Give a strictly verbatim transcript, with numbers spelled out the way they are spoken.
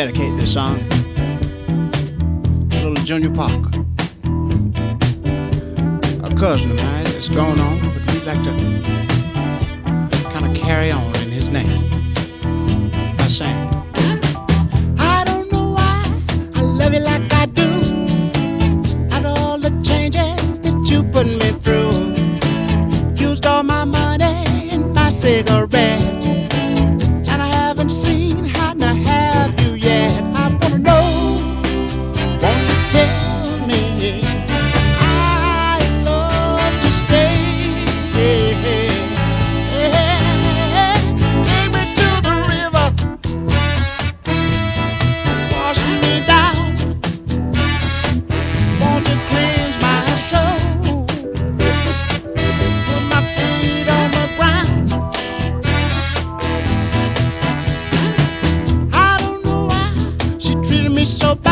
dedicate this song to little Junior Parker, a cousin of mine that's gone on, but we'd like to kind of carry on in his name by saying, I don't know why I love you like I do. After all the changes that you put me through, used all my money and my cigarettes, and I haven't seen how to have you yet. I wanna know, won't you tell me I love to stay? Take me to the river, wash me down. Won't you cleanse my soul? Put my feet on the ground. I don't know why she treated me so bad.